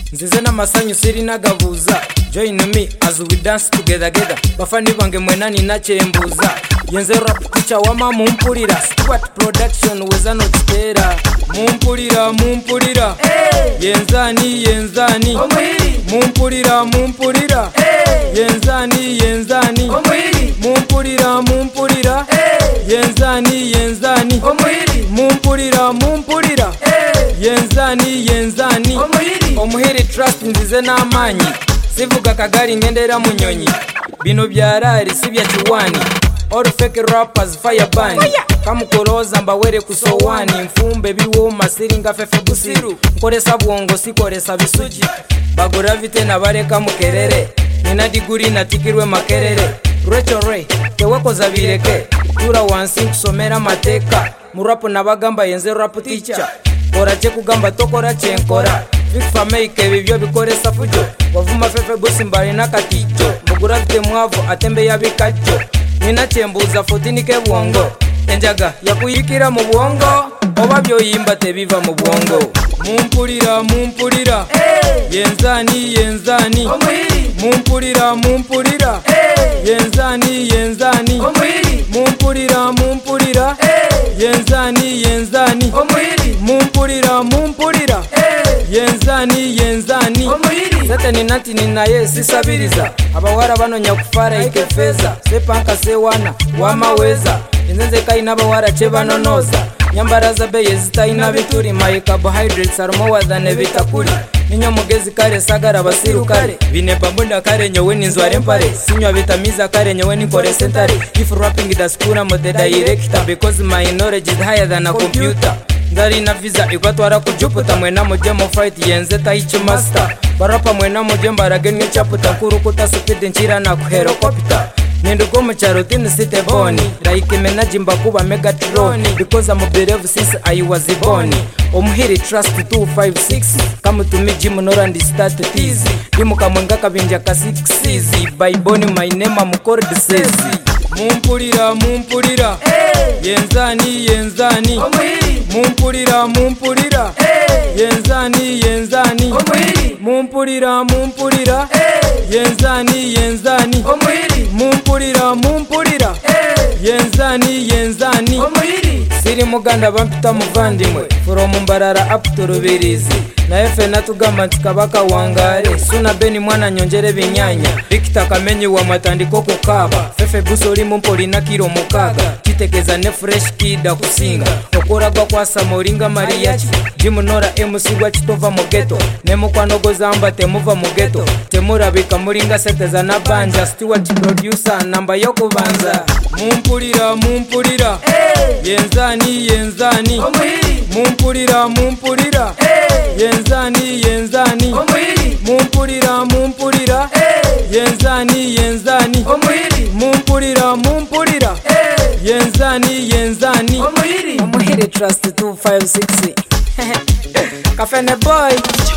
nzize n'amasanyu siri nagabuza. Join me as we dance together. Bafani bange mwenani nachembuza. Yenze rap teacher wama mumpulira. Squat production weza notera. Mumpulira. Yenzani. Mumpulira. Yenzani. Mumpulira. Yenzani. Mumpulira. Yenzani. Omuhiri trust nzize n'amanyi. Sivuga kagari ngendera munyonyi. Bino byarari sibya kiwani. All fake rappers fire band. Kamukoloza mbawere kusowani. Mfumbe biwoma siringa fefe busiru. Koresa bwongo sikoresa bisuji. Bagora vite na bareka mukerere. Nina diguri natikirwe makerere. Rachel Ray tewako zabireke. Tura wansi kusomera mateka. Murapo nabagamba yenze rap teacher. Ora che kugamba tokora chenkora. Big famake bibyo bikoresa fujo. Wavuma fefe busi mbali nakaticho. Mugura vite mwavu atembe yabikacho. Nina chembuza fotinike bwongo. Enjaga yakuyikira mu bwongo. Oba byoyimba tebiva mu bwongo. Mumpulira. Yenzani. Mumpulira. Yenzani. Mumpulira. Yenzani. Mumpulira. Yenzani. Sete ninati ninaye sisabiriza. Abawara bano nyakufara ikefeza. Sepanka sewana wamaweza. Inzenze kai nabawara chebanonoza. Nyambaraza beye zitaina bituri. My carbohydrates are more than vitakuli. Ninyo mugezi kare sagara basiru kare. Vine pambunda kare nyowe ninzware mpare. Sinywa vitamiza kare nyowe nikore sentare. If rapping the school I'm the director. Because my knowledge is higher than a computer. Ndari na visa ikwatwara kujuputa. Mwena mujemo fight yenze taichi master. Barapa mwena mujemba rageni chaputa. Kurukuta supidi nchira na kuherokopita. Nindugo mucharo tini site boni. Like menaji mbakuba Megatroni. Because I'm a brave since I was born. Omuhiri trust 256. Kamu tumi jimu norandi start tizi. Dimu kamwenga kabinja ka 6 by boni my name amukor disesi. Mumpulira. Yenzani. Mumpulira. Yenzani. Mumpulira. Yenzani. Mumpulira. Yenzani. Siri muganda bampita muvandimwe. From Mbarara up to Rubirizi. Na efe natugamba ntikabaka wangare. Suna beni mwana nyonjere binyanya. Victor kamenyi wa matandiko kukaba. Fefe busoli mumpoli na kilo mukaga. Kitekeza ne fresh kida kusinga. Okora gwa kwa Samoringa Mariachi. Jimunora MC gwa chitova mugeto. Nemu kwa nogo zamba temuva mugeto. Temura bika muringa seteza na banja. Stewart producer namba yoko banza. Mumpulira. Yenzani. Mumpulira. Yenzani. Mumpulira. Yenzani. Mumpulira. Yenzani. Omuhiri trust 256. Kafene boy.